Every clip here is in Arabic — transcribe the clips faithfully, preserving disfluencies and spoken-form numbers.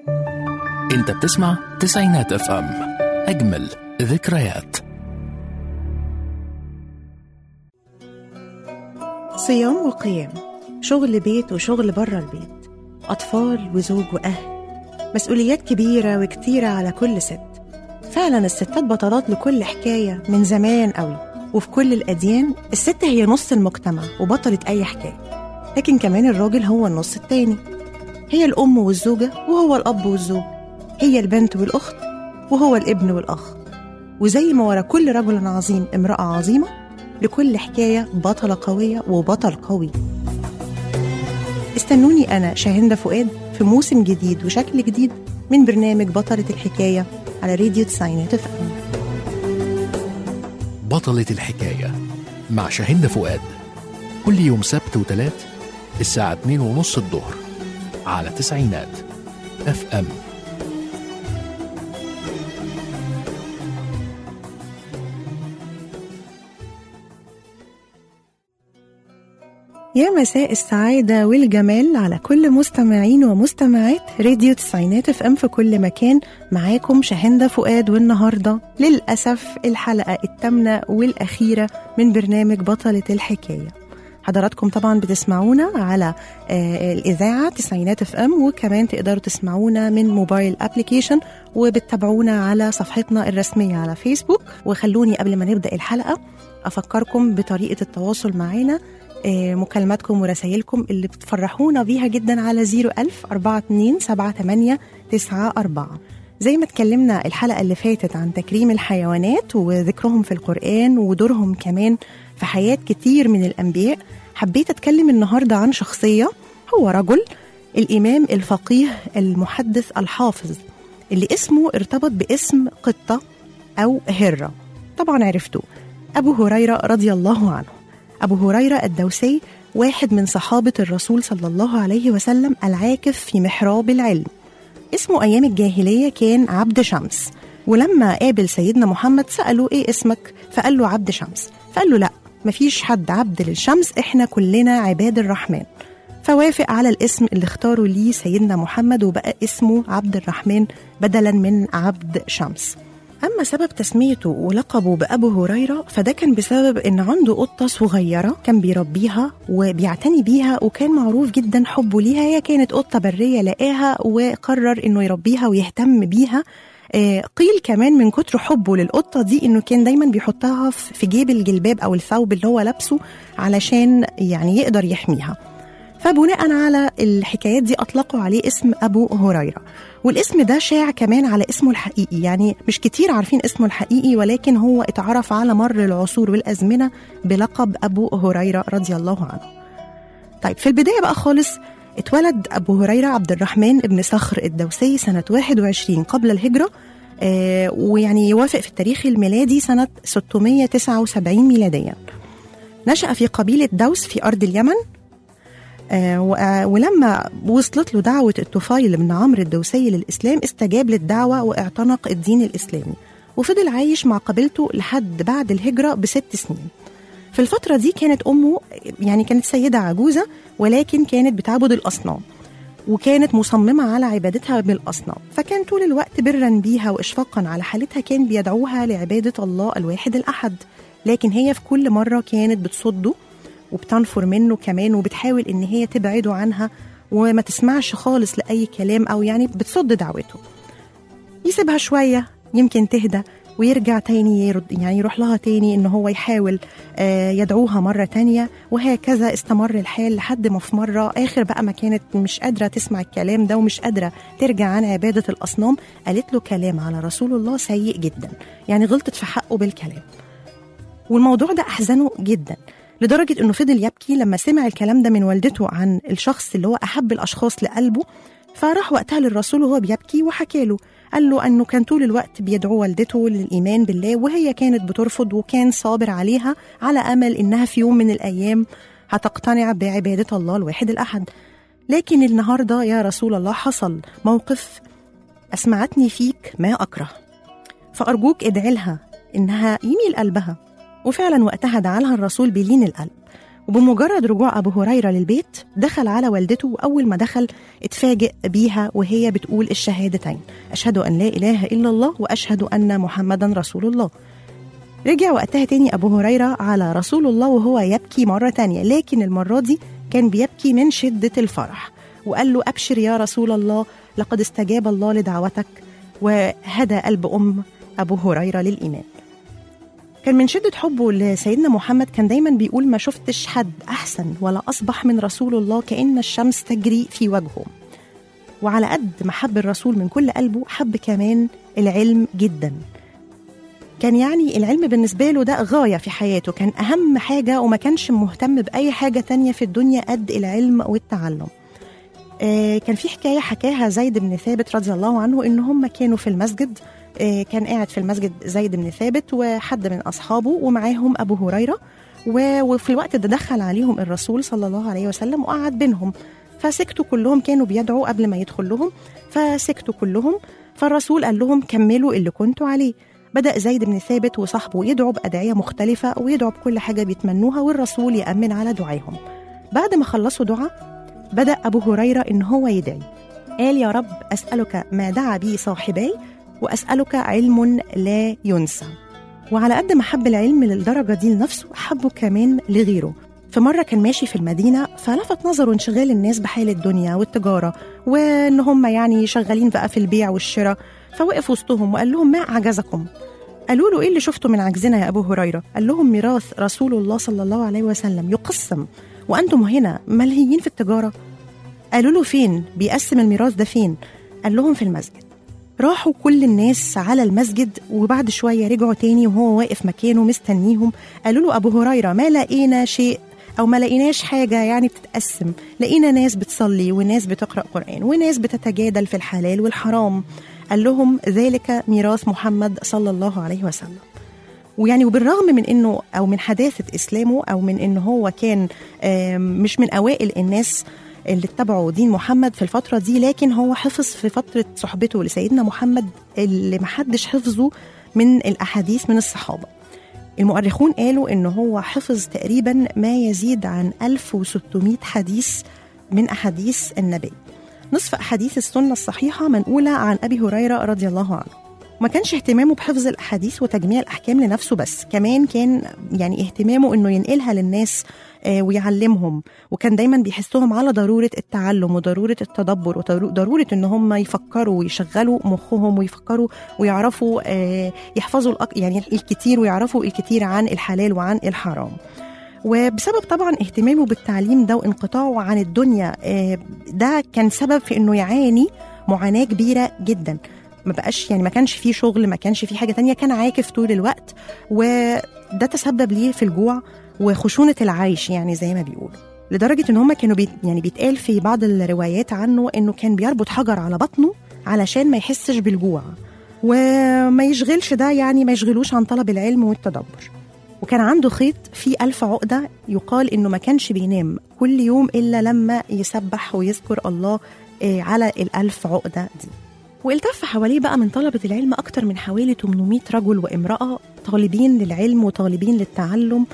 انت بتسمع تسعينات اف ام، اجمل ذكريات. صيام وقيام، شغل بيت وشغل برا البيت، أطفال وزوج وأهل، مسؤوليات كبيرة وكتيرة على كل ست. فعلا الستات بطلات لكل حكاية من زمان قوي، وفي كل الأديان الست هي نص المجتمع وبطلة أي حكاية. لكن كمان الراجل هو النص التاني، هي الأم والزوجة وهو الأب والزوج، هي البنت والأخت وهو الابن والأخ. وزي ما ورا كل رجل عظيم امرأة عظيمة، لكل حكاية بطلة قوية وبطل قوي. استنوني أنا شاهندة فؤاد في موسم جديد وشكل جديد من برنامج بطلة الحكاية على راديو تسعينات اف ام. بطلة الحكاية مع شاهندة فؤاد، كل يوم سبت وتلات الساعة اتنين ونص الظهر على تسعينات اف ام. يا مساء السعادة والجمال على كل مستمعين ومستمعات راديو تسعينات اف ام في كل مكان. معاكم شاهندة فؤاد، والنهاردة للأسف الحلقة الثامنة والأخيرة من برنامج بطلة الحكاية. حضراتكم طبعا بتسمعونا على آه الإذاعة تسعينات اف ام، وكمان تقدروا تسمعونا من موبايل ابليكيشن، وبتتابعونا على صفحتنا الرسمية على فيسبوك. وخلوني قبل ما نبدأ الحلقة أفكركم بطريقة التواصل معنا، مكالماتكم ورسائلكم اللي بتفرحونا بيها جدا على زيرو ألف أربعة اتنين سبعة تمانية تسعة أربعة. زي ما اتكلمنا الحلقة اللي فاتت عن تكريم الحيوانات وذكرهم في القرآن ودورهم كمان في حياة كتير من الأنبياء، حبيت أتكلم النهاردة عن شخصية، هو رجل، الإمام الفقيه المحدث الحافظ اللي اسمه ارتبط باسم قطة أو هرة. طبعا عرفتوه، أبو هريرة رضي الله عنه. أبو هريرة الدوسي واحد من صحابة الرسول صلى الله عليه وسلم، العاكف في محراب العلم. اسمه أيام الجاهلية كان عبد شمس، ولما قابل سيدنا محمد سأله إيه اسمك؟ فقال له عبد شمس. فقال له لا، مفيش حد عبد للشمس، إحنا كلنا عباد الرحمن. فوافق على الاسم اللي اختاره ليه سيدنا محمد، وبقى اسمه عبد الرحمن بدلا من عبد شمس. أما سبب تسميته ولقبه بأبو هريرة فده كان بسبب إن عنده قطة صغيرة كان بيربيها وبيعتني بيها، وكان معروف جدا حبه ليها. هي كانت قطة برية لقاها وقرر إنه يربيها ويهتم بيها. قيل كمان من كتر حبه للقطة دي إنه كان دايما بيحطها في جيب الجلباب أو الثوب اللي هو لابسه علشان يعني يقدر يحميها. فبناء على الحكايات دي أطلقوا عليه اسم أبو هريرة، والاسم ده شاع كمان على اسمه الحقيقي. يعني مش كتير عارفين اسمه الحقيقي، ولكن هو اتعرف على مر العصور والأزمنة بلقب أبو هريرة رضي الله عنه. طيب في البداية بقى خالص، اتولد أبو هريرة عبد الرحمن ابن صخر الدوسي سنة واحد وعشرين قبل الهجرة، آه ويعني يوافق في التاريخ الميلادي سنة ستمائة وتسعة وسبعين ميلاديا. نشأ في قبيلة دوس في أرض اليمن، آه ولما وصلت له دعوة الطفيل بن عمرو الدوسي للإسلام استجاب للدعوة واعتنق الدين الإسلامي، وفضل عايش مع قبيلته لحد بعد الهجرة بست سنين. في الفترة دي كانت أمه يعني كانت سيدة عجوزة، ولكن كانت بتعبد الأصنام، وكانت مصممة على عبادتها بالأصنام. فكان طول الوقت برا بيها وإشفاقا على حالتها كان بيدعوها لعبادة الله الواحد الأحد، لكن هي في كل مرة كانت بتصده وبتنفر منه كمان، وبتحاول إن هي تبعده عنها وما تسمعش خالص لأي كلام، أو يعني بتصد دعوته. يسيبها شوية يمكن تهدى ويرجع تاني يرد، يعني يروح لها تاني إنه هو يحاول يدعوها مرة تانية، وهكذا استمر الحال لحد ما في مرة آخر بقى ما كانت مش قادرة تسمع الكلام ده ومش قادرة ترجع عن عبادة الأصنام، قالت له كلام على رسول الله سيء جدا، يعني غلطت في حقه بالكلام. والموضوع ده أحزنه جدا لدرجة إنه فضل يبكي لما سمع الكلام ده من والدته عن الشخص اللي هو أحب الأشخاص لقلبه. فراح وقتها للرسول وهو بيبكي وحكى له، قال له أنه كان طول الوقت بيدعو والدته للإيمان بالله، وهي كانت بترفض، وكان صابر عليها على أمل إنها في يوم من الأيام هتقتنع بعبادة الله الواحد الأحد. لكن النهاردة يا رسول الله حصل موقف أسمعتني فيك ما أكره، فأرجوك ادعي لها إنها يميل قلبها. وفعلا وقتها دعا لها الرسول بلين القلب، وبمجرد رجوع أبو هريرة للبيت دخل على والدته، وأول ما دخل اتفاجئ بيها وهي بتقول الشهادتين: أشهد أن لا إله إلا الله وأشهد أن محمدا رسول الله. رجع وقتها تاني أبو هريرة على رسول الله وهو يبكي مرة تانية، لكن المرة دي كان بيبكي من شدة الفرح، وقال له: أبشر يا رسول الله، لقد استجاب الله لدعوتك وهدى قلب أم أبو هريرة للإيمان. كان من شدة حبه لسيدنا محمد كان دايما بيقول: ما شفتش حد أحسن ولا أصبح من رسول الله، كأن الشمس تجري في وجهه. وعلى قد ما حب الرسول من كل قلبه، حب كمان العلم جدا. كان يعني العلم بالنسبة له ده غاية في حياته، كان أهم حاجة، وما كانش مهتم بأي حاجة تانية في الدنيا قد العلم والتعلم. آه كان في حكاية حكاها زيد بن ثابت رضي الله عنه، إن هم كانوا في المسجد، آه كان قاعد في المسجد زيد بن ثابت وحد من أصحابه ومعاهم أبو هريرة، وفي الوقت ده دخل عليهم الرسول صلى الله عليه وسلم وقعد بينهم، فسكتوا كلهم، كانوا بيدعوا قبل ما يدخل لهم، فسكتوا كلهم. فالرسول قال لهم: كملوا اللي كنتوا عليه. بدأ زيد بن ثابت وصاحبه يدعوا بأدعية مختلفة ويدعوا بكل حاجة بيتمنوها، والرسول يأمن على دعائهم. بعد ما خلصوا دعاء بدأ أبو هريرة إن هو يدعي، قال: يا رب أسألك ما دعا بي صاحبي، وأسألك علم لا ينسى. وعلى قد ما حب العلم للدرجة دي لنفسه، حبه كمان لغيره. في مرة كان ماشي في المدينة، فلفت نظره انشغال الناس بحال الدنيا والتجارة، وإن هم يعني شغالين بقى في البيع والشراء، فوقف وسطهم وقال لهم: ما أعجزكم؟ قالوا له: إيه اللي شفته من عجزنا يا أبو هريرة؟ قال لهم: ميراث رسول الله صلى الله عليه وسلم يقسم، وأنتم هنا ملهيين في التجارة. قالوا له: فين بيقسم الميراث ده؟ فين؟ قال لهم: في المسجد. راحوا كل الناس على المسجد، وبعد شوية رجعوا تاني وهو واقف مكانه مستنيهم. قالوا له: أبو هريرة، ما لقينا شيء أو ما لقيناش حاجة يعني بتتقسم، لقينا ناس بتصلي وناس بتقرأ قرآن وناس بتتجادل في الحلال والحرام. قال لهم: ذلك ميراث محمد صلى الله عليه وسلم. ويعني وبالرغم من انه او من حداثة اسلامه، او من انه هو كان مش من اوائل الناس اللي اتبعوا دين محمد في الفترة دي، لكن هو حفظ في فترة صحبته لسيدنا محمد اللي محدش حفظه من الاحاديث من الصحابة. المؤرخون قالوا انه هو حفظ تقريبا ما يزيد عن ألف وستمائة حديث من احاديث النبي. نصف أحاديث السنة الصحيحة منقولة عن أبي هريرة رضي الله عنه. ما كانش اهتمامه بحفظ الأحاديث وتجميع الأحكام لنفسه بس، كمان كان يعني اهتمامه إنه ينقلها للناس آه ويعلمهم، وكان دايما بيحسهم على ضرورة التعلم وضرورة التدبر وضرورة إن هم يفكروا ويشغلوا مخهم ويفكروا ويعرفوا آه يحفظوا يعني الكتير ويعرفوا الكتير عن الحلال وعن الحرام. وبسبب طبعا اهتمامه بالتعليم ده وانقطاعه عن الدنيا، ده كان سبب في انه يعاني معاناة كبيرة جدا. ما بقاش يعني ما كانش فيه شغل، ما كانش فيه حاجة تانية، كان عاكف طول الوقت، وده تسبب ليه في الجوع وخشونة العيش يعني زي ما بيقولوا، لدرجة ان هم كانوا بيت يعني بيتقال في بعض الروايات عنه انه كان بيربط حجر على بطنه علشان ما يحسش بالجوع وما يشغلش ده يعني ما يشغلوش عن طلب العلم والتدبر. وكان عنده خيط فيه ألف عقدة، يقال إنه ما كانش بينام كل يوم إلا لما يسبح ويذكر الله على الألف عقدة دي. والتف حواليه بقى من طلبة العلم أكتر من حوالي ثمانمائة رجل وامرأة طالبين للعلم وطالبين للتعلم.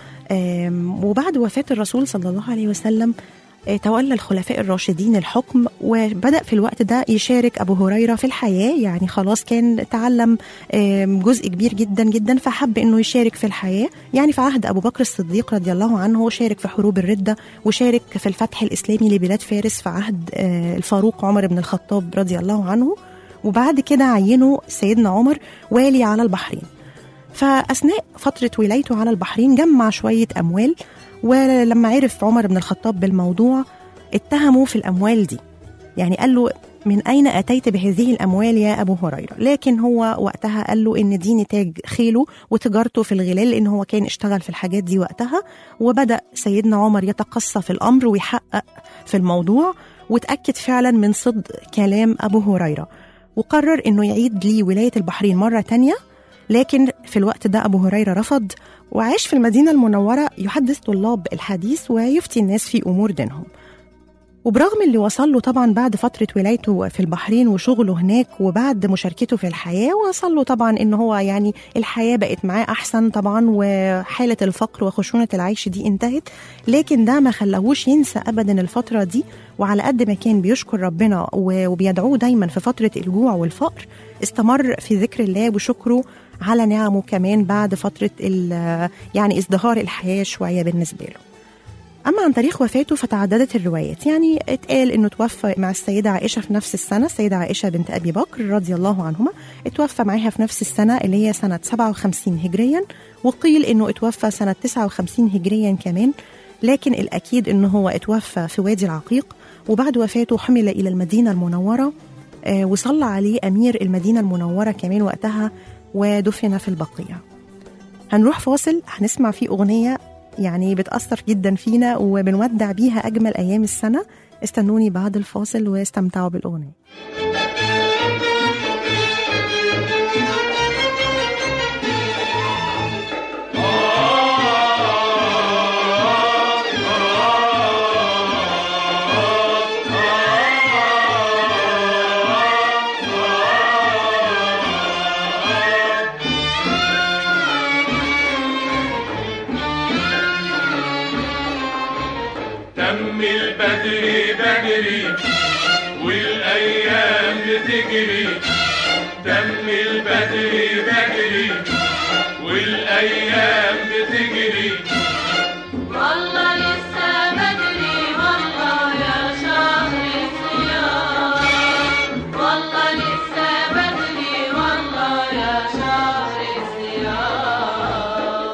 وبعد وفاة الرسول صلى الله عليه وسلم تولى الخلفاء الراشدين الحكم، وبدأ في الوقت ده يشارك أبو هريرة في الحياة، يعني خلاص كان تعلم جزء كبير جدا جدا، فحب أنه يشارك في الحياة. يعني في عهد أبو بكر الصديق رضي الله عنه شارك في حروب الردة، وشارك في الفتح الإسلامي لبلاد فارس في عهد الفاروق عمر بن الخطاب رضي الله عنه، وبعد كده عينه سيدنا عمر والي على البحرين. فأثناء فترة ولايته على البحرين جمع شوية أموال، ولما عرف عمر بن الخطاب بالموضوع اتهموا في الأموال دي، يعني قال له: من أين أتيت بهذه الأموال يا أبو هريرة؟ لكن هو وقتها قال له إن دي نتاج خيله وتجارته في الغلال، لأن هو كان اشتغل في الحاجات دي وقتها. وبدأ سيدنا عمر يتقصى في الأمر ويحقق في الموضوع، وتأكد فعلا من صدق كلام أبو هريرة، وقرر إنه يعيد لي ولاية البحرين مرة تانية. لكن في الوقت ده أبو هريرة رفض، وعاش في المدينة المنورة يحدث طلاب الحديث ويفتي الناس في أمور دينهم. وبرغم اللي وصل له طبعا بعد فترة ولايته في البحرين وشغله هناك وبعد مشاركته في الحياة، وصل له طبعا إن هو يعني الحياة بقت معاه أحسن طبعا وحالة الفقر وخشونة العيش دي انتهت، لكن ده ما خلاهوش ينسى أبدا الفترة دي. وعلى قد ما كان بيشكر ربنا وبيدعوه دايما في فترة الجوع والفقر، استمر في ذكر الله وشكره على نعمه كمان بعد فترة يعني ازدهار الحياة شوية بالنسبة له. أما عن تاريخ وفاته فتعددت الروايات، يعني اتقال إنه توفى مع السيدة عائشة في نفس السنة، السيدة عائشة بنت أبي بكر رضي الله عنهما اتوفى معها في نفس السنة اللي هي سنة سبعة وخمسين هجريا، وقيل إنه اتوفى سنة تسعة وخمسين هجريا كمان، لكن الأكيد إنه هو اتوفى في وادي العقيق. وبعد وفاته حمل إلى المدينة المنورة، آه وصلى عليه أمير المدينة المنورة كمان وقتها، ودفن في البقيع. هنروح فاصل هنسمع فيه أغنية يعني بتأثر جدا فينا وبنودع بيها أجمل أيام السنة. استنوني بعد الفاصل واستمتعوا بالأغنية. بدري بدري والأيام بتجري، دم البدري بدري والأيام بتجري، والله لسه بدري والله يا شهر الصيام، والله لسه بدري والله يا شهر الصيام.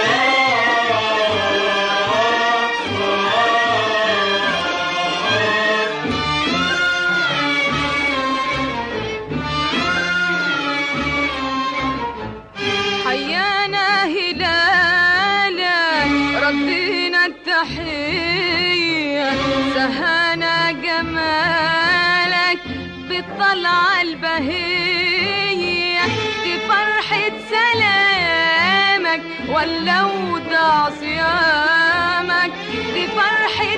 حيانا هلالا ردينا التحية، سهانا جمالك بالطلعة البهية، دي فرحة سلامك ولا وداع صيامك، دي فرحة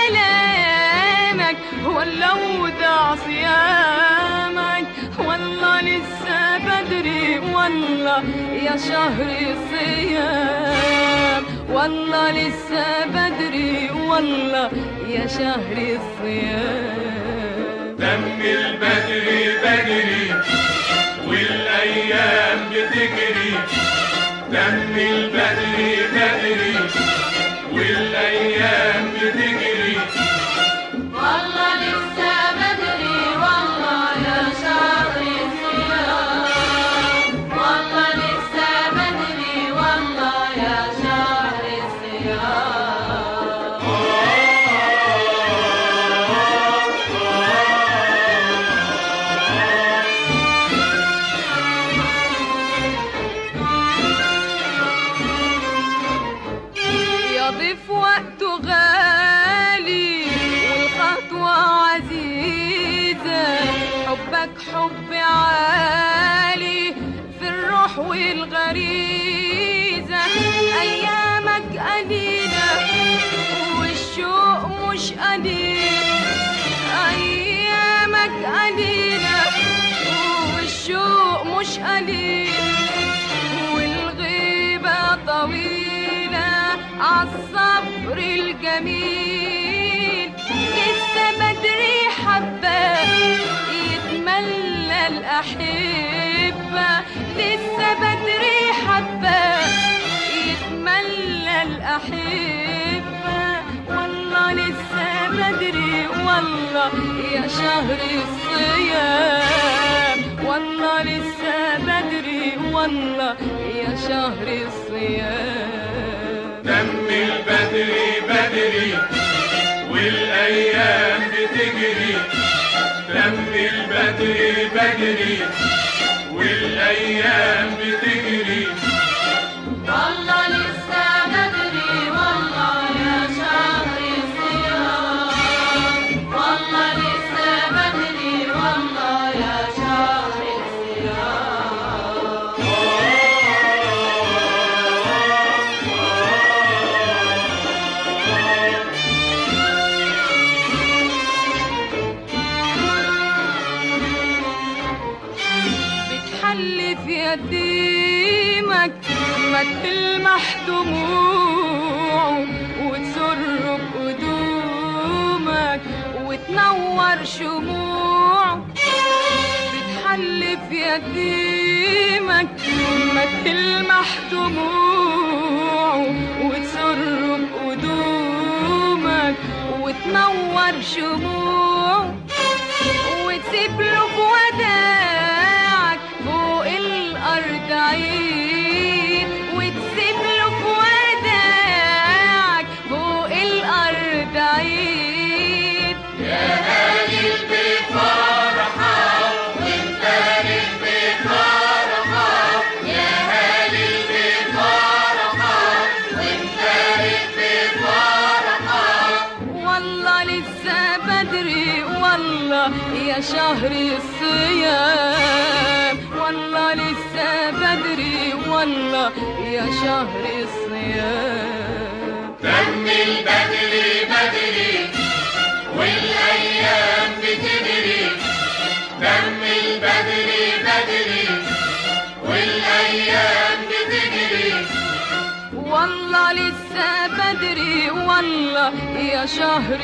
سلامك ولا وداع صيامك، والله لسه بدري والله يا شهر الصيام، والله لسه بدري والله يا شهر الصيام. دم البدري بدري والأيام بتجري، دم البدري بدري والأيام بتجري، والله لسه بدري والله يا شهر الصيام، والله لسه بدري والله يا شهر الصيام. يضيف وقته غالي والخطوة عزيزة، حبك حب عالي في الروح والغريزة، أيامك قليلة والشوق مش قليل، أيامك قليلة والشوق مش قليل، والغيبة طويلة عالصبر الجميل، لسه بدري حبة يتملى الأحبة، لسه بدري حبة يتملى الأحبة، والله لسه بدري والله يا شهر الصيام، والله لسه بدري والله يا شهر الصيام. دم البدري بدري والأيام بتجري، دم البدري بدري والأيام بتجري، والله لسه بدري والله يا شهر الصيام، والله لسه بدري والله يا شهر الصيام. تلمح دموعه وتسر بقدومك وتنور شموعه، بتحلف يتيمك ما تلمح دموعه وتسر بقدومك وتنور شموعه، وتسيب له بوداعك فوق الأرض عيد، وتسيب له بوداعك فوق الأرض عيد. يا هاني بفرحة وانت هاني بفرحة، يا هاني بفرحة وانت هاني بفرحة. والله لسه بدري والله يا شهر الصيام، والله لسه بدري والله يا شهر الصيام. دم البدري بدري والأيام بتجري، دم البدري بدري والأيام بتجري. والله لسه بدري والله يا شهر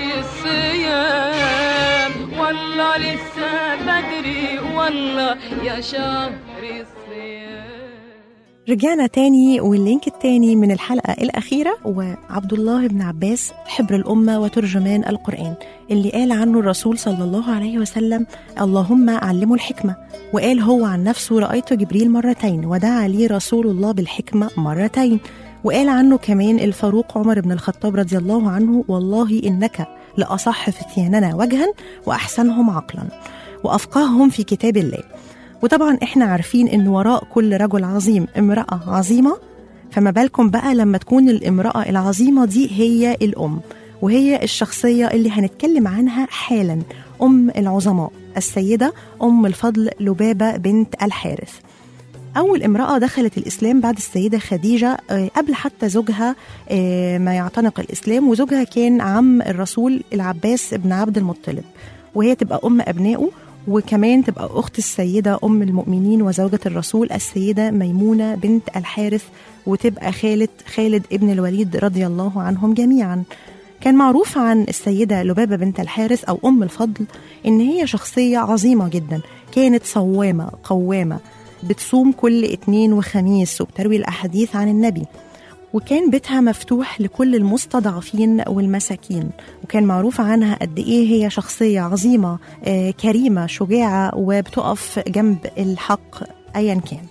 الصيام، والله لسه بدري والله يا شهر الصيام. رجعنا تاني، واللينك التاني من الحلقة الأخيرة وعبد الله بن عباس حبر الأمة وترجمان القرآن، اللي قال عنه الرسول صلى الله عليه وسلم اللهم علمه الحكمة، وقال هو عن نفسه رأيت جبريل مرتين ودعا لي رسول الله بالحكمة مرتين. وقال عنه كمان الفاروق عمر بن الخطاب رضي الله عنه والله إنك لأصح فتياننا وجها وأحسنهم عقلا وأفقههم في كتاب الله. وطبعا احنا عارفين ان وراء كل رجل عظيم امرأة عظيمة، فما بالكم بقى لما تكون الامرأة العظيمة دي هي الأم، وهي الشخصية اللي هنتكلم عنها حالا، أم العظماء السيدة أم الفضل لبابة بنت الحارث. أول امرأة دخلت الإسلام بعد السيدة خديجة قبل حتى زوجها ما يعتنق الإسلام، وزوجها كان عم الرسول العباس بن عبد المطلب، وهي تبقى أم أبنائه، وكمان تبقى أخت السيدة أم المؤمنين وزوجة الرسول السيدة ميمونة بنت الحارث، وتبقى خالة خالد ابن الوليد رضي الله عنهم جميعا. كان معروف عن السيدة لبابة بنت الحارث أو أم الفضل إن هي شخصية عظيمة جدا، كانت صوامة قوامة، بتصوم كل اثنين وخميس وبتروي الأحاديث عن النبي، وكان بيتها مفتوح لكل المستضعفين والمساكين، وكان معروف عنها قد إيه هي شخصية عظيمة آه كريمة شجاعة وبتقف جنب الحق أيا كان.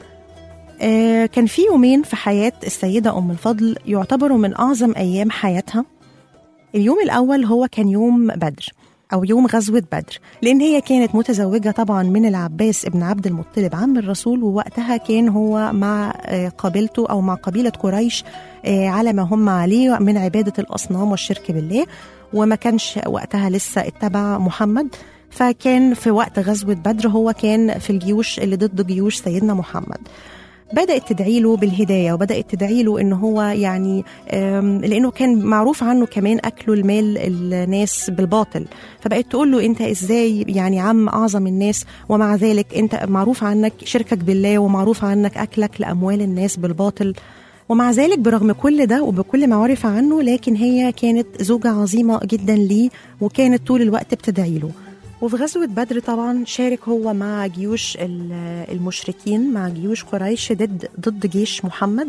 آه كان في يومين في حياة السيدة أم الفضل يعتبروا من أعظم أيام حياتها. اليوم الأول هو كان يوم بدر أو يوم غزوة بدر، لأن هي كانت متزوجة طبعا من العباس ابن عبد المطلب عم الرسول، ووقتها كان هو مع قبيلته أو مع قبيلة قريش على ما هم عليه من عبادة الأصنام والشرك بالله، وما كانش وقتها لسه اتبع محمد، فكان في وقت غزوة بدر هو كان في الجيوش اللي ضد جيوش سيدنا محمد. بدأت تدعي له بالهداية، وبدأت تدعي له إنه هو يعني لأنه كان معروف عنه كمان أكله المال الناس بالباطل، فبقت تقول له أنت إزاي يعني عم أعظم الناس ومع ذلك أنت معروف عنك شركك بالله ومعروف عنك أكلك لأموال الناس بالباطل. ومع ذلك برغم كل ده وبكل ما عرف عنه، لكن هي كانت زوجة عظيمة جدا ليه، وكانت طول الوقت بتدعي له. وفي غزوة بدر طبعا شارك هو مع جيوش المشركين، مع جيوش قريش ضد ضد جيش محمد،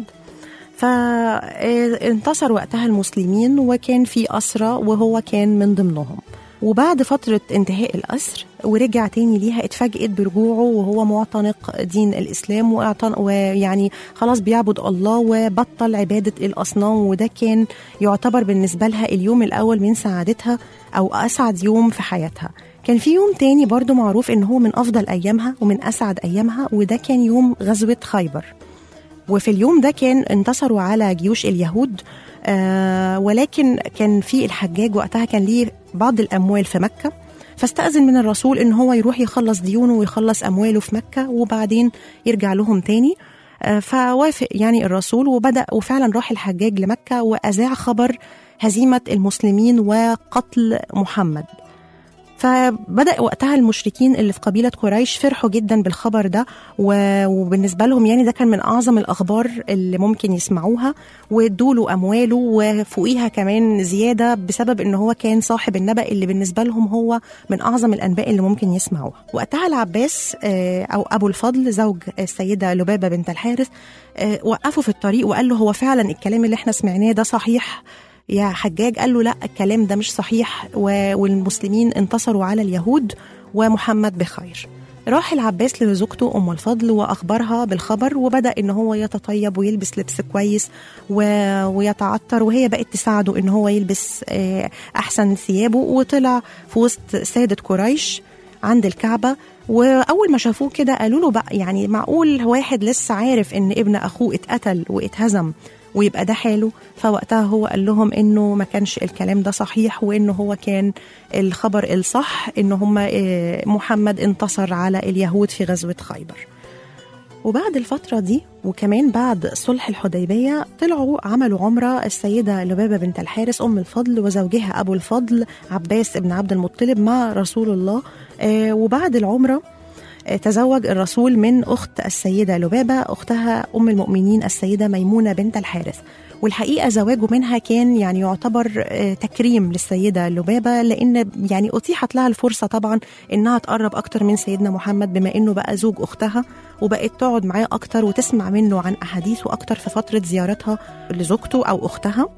فانتصر وقتها المسلمين وكان في أسرى وهو كان من ضمنهم. وبعد فترة انتهاء الأسر ورجع تاني ليها، اتفاجئت برجوعه وهو معتنق دين الإسلام ويعني خلاص بيعبد الله وبطل عبادة الأصنام، وده كان يعتبر بالنسبة لها اليوم الأول من سعادتها أو أسعد يوم في حياتها. كان في يوم تاني برضو معروف إن هو من أفضل أيامها ومن أسعد أيامها، وده كان يوم غزوة خيبر. وفي اليوم ده كان انتصروا على جيوش اليهود، آه ولكن كان في الحجاج وقتها كان ليه بعض الأموال في مكة، فاستأذن من الرسول إن هو يروح يخلص ديونه ويخلص أمواله في مكة وبعدين يرجع لهم تاني. آه فوافق يعني الرسول، وبدأ وفعلا راح الحجاج لمكة وأذاع خبر هزيمة المسلمين وقتل محمد. فبدأ وقتها المشركين اللي في قبيلة قريش فرحوا جدا بالخبر ده، وبالنسبة لهم يعني ده كان من أعظم الأخبار اللي ممكن يسمعوها، وادوله أمواله وفوقيها كمان زيادة بسبب إن هو كان صاحب النبأ اللي بالنسبة لهم هو من أعظم الأنباء اللي ممكن يسمعوها. وقتها العباس أو أبو الفضل زوج السيدة لبابة بنت الحارث وقفوا في الطريق وقال له هو فعلا الكلام اللي احنا سمعناه ده صحيح يا حجاج؟ قال له لا، الكلام ده مش صحيح، والمسلمين انتصروا على اليهود ومحمد بخير. راح العباس لزوجته أم الفضل وأخبرها بالخبر، وبدأ إن هو يتطيب ويلبس لبس كويس ويتعطر، وهي بقت تساعده إن هو يلبس أحسن ثيابه، وطلع في وسط سادة قريش عند الكعبة. وأول ما شافوه كده قالوا له بقى يعني معقول واحد لسه عارف إن ابن أخوه اتقتل واتهزم ويبقى ده حاله؟ فوقتها هو قال لهم إنه ما كانش الكلام ده صحيح، وإنه هو كان الخبر الصح إنه هم محمد انتصر على اليهود في غزوة خيبر. وبعد الفترة دي وكمان بعد صلح الحديبية طلعوا عملوا عمرة السيدة لبابة بنت الحارث أم الفضل وزوجها أبو الفضل عباس بن عبد المطلب مع رسول الله. وبعد العمرة تزوج الرسول من أخت السيدة لبابة أختها أم المؤمنين السيدة ميمونة بنت الحارث. والحقيقة زواجه منها كان يعني يعتبر تكريم للسيدة لبابة، لأن يعني أتيحت لها الفرصة طبعا إنها تقرب أكتر من سيدنا محمد بما إنه بقى زوج أختها، وبقت تقعد معاه أكتر وتسمع منه عن أحاديثه أكتر في فترة زيارتها لزوجته أو أختها.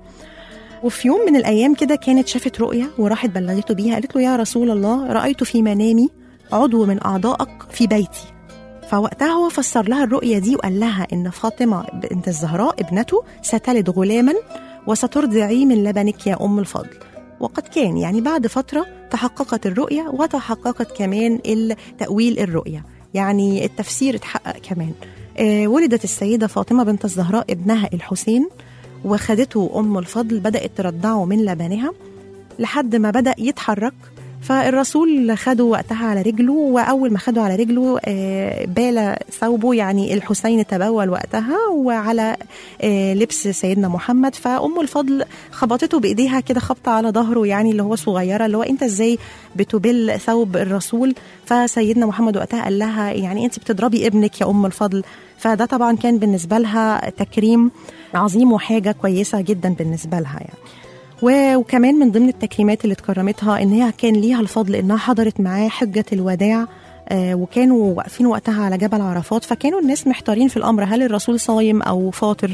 وفي يوم من الأيام كده كانت شافت رؤية وراحت بلغته بيها، قالت له يا رسول الله رأيت في منامي عضو من أعضائك في بيتي. فوقتها هو فسر لها الرؤية دي وقال لها إن فاطمة بنت الزهراء ابنته ستلد غلاما وسترضعيه من لبنك يا أم الفضل. وقد كان يعني بعد فترة تحققت الرؤية، وتحققت كمان التأويل الرؤية، يعني التفسير اتحقق كمان. آه ولدت السيدة فاطمة بنت الزهراء ابنها الحسين، وخدته أم الفضل بدأت ترضعه من لبنها لحد ما بدأ يتحرك. فالرسول خده وقتها على رجله، وأول ما خده على رجله بال ثوبه، يعني الحسين تبول وقتها وعلى لبس سيدنا محمد. فأم الفضل خبطته بإيديها كده خبطة على ظهره، يعني اللي هو صغيرة، اللي هو أنت إزاي بتبل ثوب الرسول؟ فسيدنا محمد وقتها قال لها يعني أنت بتضربي ابنك يا أم الفضل. فده طبعا كان بالنسبة لها تكريم عظيم وحاجة كويسة جدا بالنسبة لها يعني. وكمان من ضمن التكريمات اللي اتكرمتها ان هي كان ليها الفضل انها حضرت معاه حجة الوداع، آه وكانوا واقفين وقتها على جبل عرفات، فكانوا الناس محتارين في الامر هل الرسول صايم او فاطر.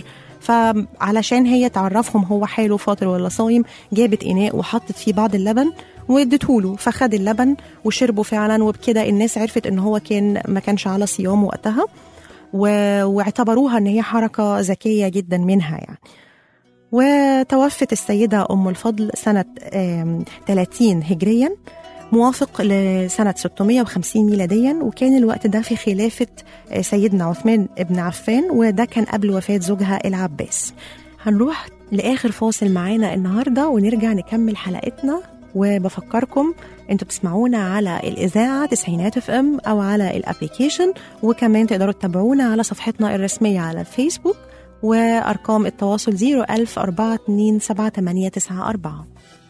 فعلشان هي تعرفهم هو حاله فاطر ولا صايم، جابت اناء وحطت فيه بعض اللبن وادته له، فخد اللبن وشربه فعلا، وبكده الناس عرفت ان هو كان ما كانش على صيام وقتها، واعتبروها ان هي حركة ذكية جدا منها يعني. وتوفت السيدة أم الفضل سنة ثلاثين هجريا موافق لسنة ستمائة وخمسين ميلاديا، وكان الوقت ده في خلافة سيدنا عثمان بن عفان، وده كان قبل وفاة زوجها العباس. هنروح لآخر فاصل معانا النهاردة ونرجع نكمل حلقتنا. وبفكركم انتوا بتسمعونا على الإذاعة تسعينات اف ام أو على الابليكيشن، وكمان تقدروا تتابعونا على صفحتنا الرسمية على الفيسبوك، وأرقام التواصل زيرو ألف أربعة اتنين سبعة تمانية تسعة أربعة.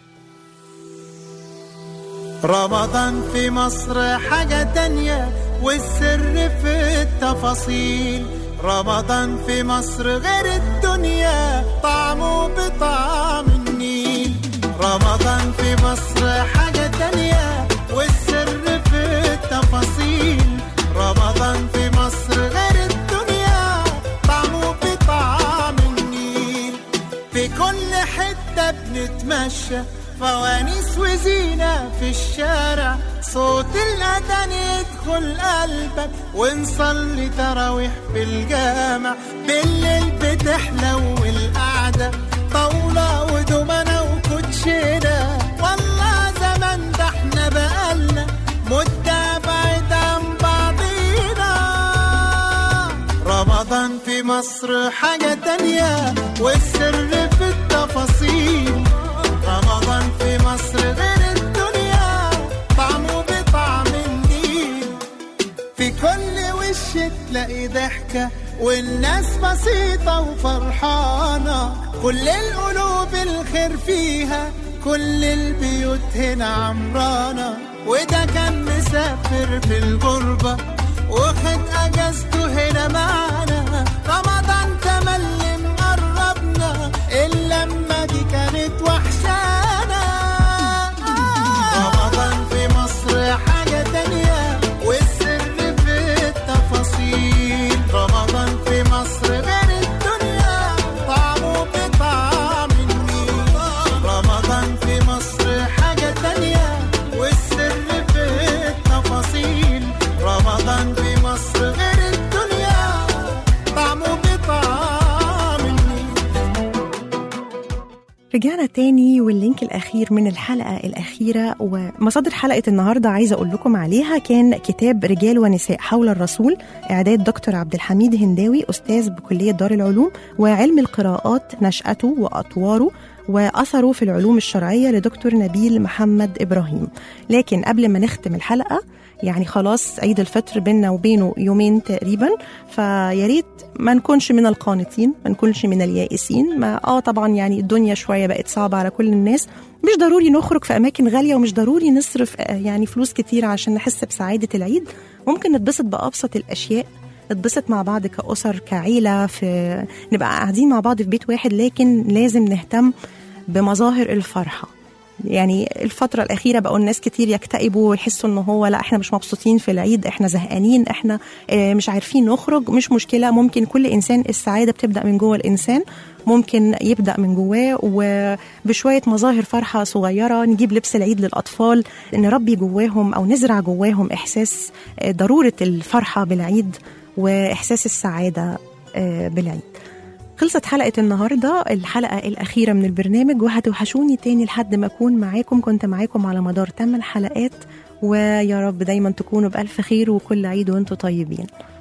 رمضان في مصر حاجة تانية والسر في التفاصيل. رمضان في مصر غير الدنيا طعمه بطعم النيل. رمضان في مصر حاجة تانية والسر في التفاصيل. رمضان في مصر غير الدنيا طعمه بطعم النيل. في كل حتة بنتمشى فوانيس وزينة في الشارع، صوت الأذان يدخل قلبك ونصلي تراويح في الجامع. بالليل بتحلو القعدة طاولة ودومنة وكوتشينة، والله زمان ده احنا بقالنا مدة بعيد عن بعضينا. رمضان في مصر حاجة تانية والسر في التفاصيل. رمضان في مصر غير الدنيا طعمه بطعم النيل. في كل وش تلاقي ضحكة والناس بسيطة وفرحانة، كل القلوب الخير فيها، كل البيوت هنا عمرانة، مسافر في الغربة واخد اجازته هنا معانا. رمضان تملي مقربنا، اللمة دي كانت وحشانا. رمضان في مصر حاجة تانية والسر في التفاصيل. رمضان في مصر غير الدنيا، طعمه بطعم النيل. رمضان في مصر حاجة تانية والسر في التفاصيل. رمضان في مصر غير الدنيا، طعمه بطعم النيل. رجعنا تاني، واللينك الأخير من الحلقة الأخيرة ومصادر حلقة النهاردة عايزة أقول لكم عليها كان كتاب رجال ونساء حول الرسول، إعداد دكتور عبد الحميد هنداوي، أستاذ بكلية دار العلوم، وعلم القراءات نشأته وأطواره وأثره في العلوم الشرعية لدكتور نبيل محمد إبراهيم. لكن قبل ما نختم الحلقة، يعني خلاص عيد الفطر بيننا وبينه يومين تقريبا، فياريت ما نكونش من القانطين، ما نكونش من اليائسين. ما اه طبعا يعني الدنيا شوية بقت صعبة على كل الناس، مش ضروري نخرج في أماكن غالية، ومش ضروري نصرف يعني فلوس كتير عشان نحس بسعادة العيد. ممكن نتبسط بأبسط الأشياء، نتبسط مع بعض كأسر كعيلة، في نبقى قاعدين مع بعض في بيت واحد، لكن لازم نهتم بمظاهر الفرحة. يعني الفترة الأخيرة بقوا الناس كتير يكتئبوا ويحسوا إنه هو لا إحنا مش مبسوطين في العيد، إحنا زهقانين، إحنا مش عارفين نخرج. مش مشكلة، ممكن كل إنسان السعادة بتبدأ من جوه الإنسان، ممكن يبدأ من جواه وبشوية مظاهر فرحة صغيرة. نجيب لبس العيد للأطفال، نربي جواهم أو نزرع جواهم إحساس ضرورة الفرحة بالعيد وإحساس السعادة بالعيد. خلصت حلقة النهاردة، الحلقة الأخيرة من البرنامج، وهتوحشوني تاني لحد ما أكون معاكم. كنت معاكم على مدار ثمان حلقات، ويا رب دايما تكونوا بألف خير وكل عيد وانتم طيبين.